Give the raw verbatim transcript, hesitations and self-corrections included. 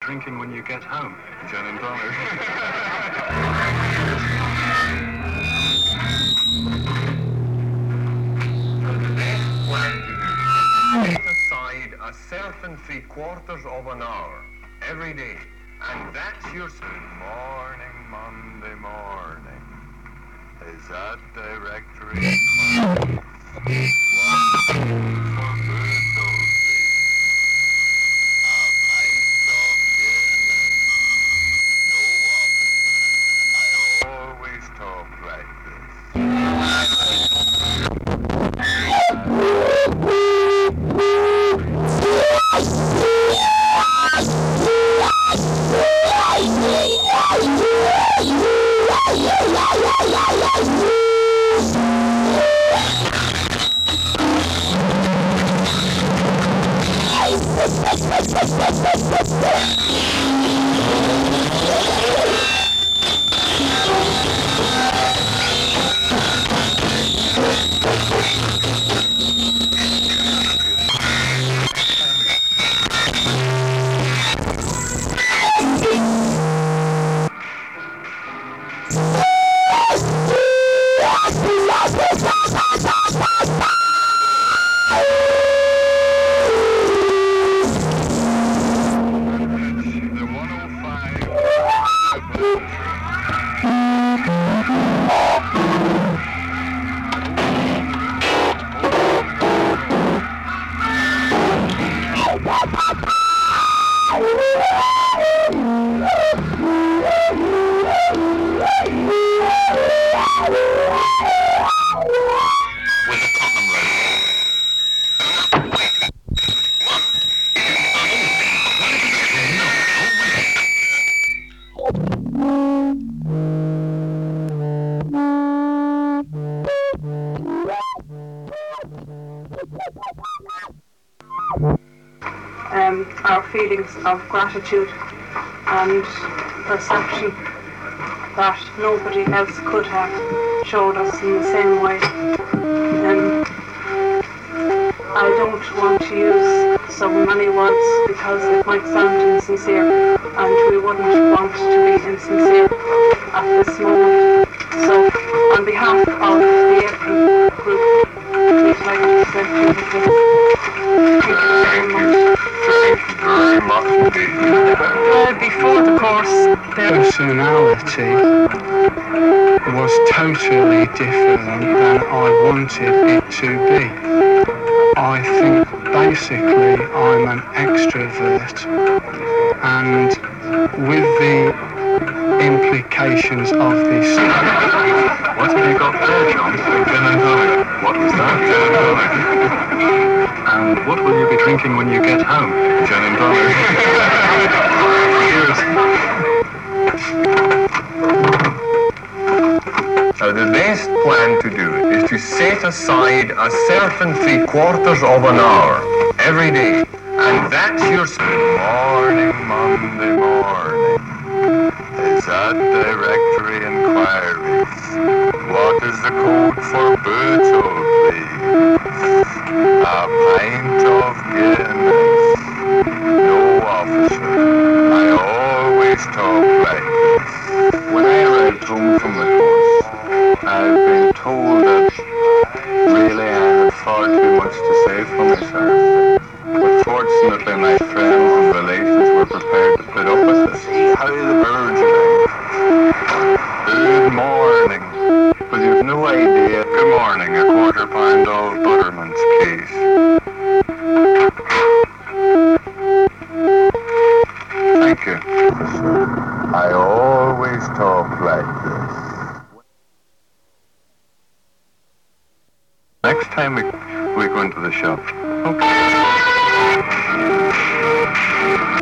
drinking when you get home? Gin and tonic. Set aside a certain three quarters of an hour every day, and that's your good morning, Monday morning. Is that directory? Always talk like Um, our feelings of gratitude and perception that nobody else could have showed us in the same way. Um, I don't want to use so many words because it might sound insincere, and we wouldn't want to be insincere at this moment. So, on behalf of the April group, we'd like to present you with this. Thank you very much. Well, before the course, their personality was totally different than I wanted it to be. I think basically I'm an extrovert, and with the implications of this. What have you got there, John? Gin and tonic. What was that? Gin and tonic. And what will you be drinking when you get home? Gin and tonic. Now, the best plan to do it is to set aside a certain three quarters of an hour every day, and that's your good morning, Monday morning. Is that directory inquiry? What is the code for Bootle, please? A pint of Guinness. No, officer. I always talk like this. When I arrived home from the course, I've been told that really I had far too much to say for myself. But fortunately my friends and relations were prepared to put up with it. How the birds are. Good morning. But you've no idea. Good morning, a quarter pound of Butterman's, please. Thank you. I always talk like this. Next time we we go into the shop. Okay.